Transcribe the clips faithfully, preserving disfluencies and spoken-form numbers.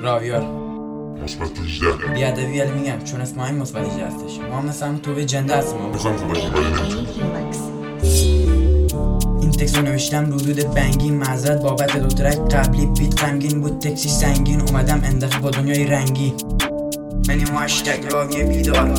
راویار مثبت هجده. بیادبی ولی میگم چون اسم این مثبت هجده هستش. ما هم مثلا تو به جنده هستیم. میخوایم خوب باشیم ولی نمیتونیم. این تکست رو نوشتم رو دود بنگین، معذرت بابت دو ترک قبلی بیت غمگین بود، تکسی سنگین اومدم اندفعه با دنیای رنگی. منی هشتگ راوی بیدار،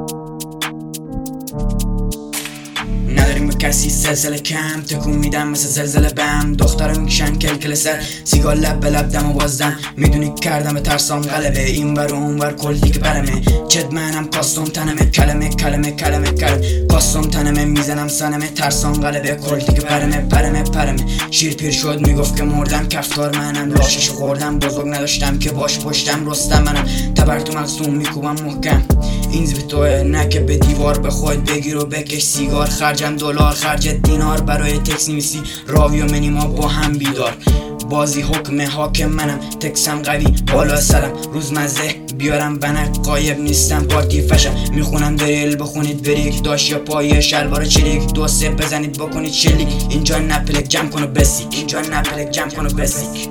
نداریم به کسی سلسله کم، تکون میدم مثل زلزله بم. دخترم میکشن کلکل سر، سیگار لب به لب دم و بازدم. میدونی کردم ترسام غلبه، این ور و اون ور کل دیگه برمه. چد منم کاستم تنمه، کلمه کلمه کلمه کلمه کاستم تنمه، میزنم سنمه ترسام غلبه، کل دیگه برمه پرمه پرمه. شیر پیر شد میگفت که مردم، کفتار منم لاشش خوردم، بزرگ نداشتم که باش پشتم رستم منم. تبر تو مقصوم میکوبم محکم، این زبی توه نه که به دیوار به خود بگیر و بکش سیگار. خرجم دلار خرج دینار، برای تکس نویسی راوی و منی ما با هم بیدار. بازی حکم حاکم منم، تکسم قوی بالا سرم، روزمزه بیارم بنک قایب نیستم پارتی فشم. میخونم دریل بخونید بریک، داشت یا پای شلوار چلیک، دو سه بزنید بکنید شلیک. اینجا نپلک جمع کن و بسیک، اینجا نپلک جمع کن و بسیک.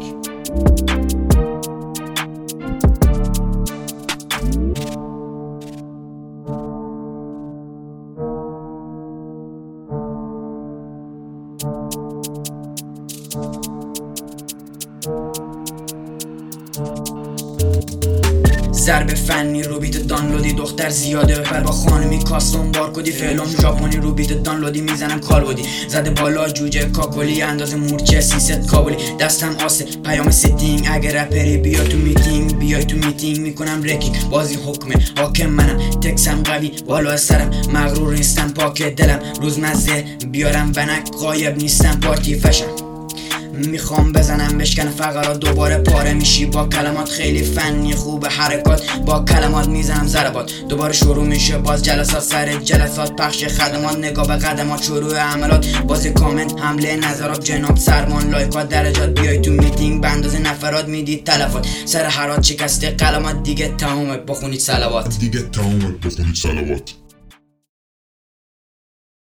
ضرب فنی رو بیت دانلودی، دختر زیاده بپر با خانمی کاستوم بارکودی. فعلم ژاپنی رو بیت دانلودی، میزنم کالبدی. زده بالا جوجه کاکلی، اندازه مورچه سیصد کابلی. دستم آسه پیام ستینگ، اگه رپری بیا تو میتینگ، بیای تو میتینگ میکنم رکینگ. بازی حکمه حاکم منم، تکسم قوی بالا سرم، مغرور نیستم پاک دلم. روزمزه بیارم بنک قایب نیستم پارتی فشم. میخوام بزنم بشکن فقرات، دوباره پاره میشی با کلمات. خیلی فنی خوب حرکات، با کلمات میزنم ضربات. دوباره شروع میشه باز جلسات سر جلسات، پخش خدمات نگاه به قدمات، شروع عملات. باز کامنت حمله نظرات، جناب سرمان لایکات درجات. بیای تو میتینگ به اندازه نفرات میدید تلفات. سر حرات شکسته قلمات، دیگه تمومه بخونید صلوات، دیگه تمومه بخونید صلوات.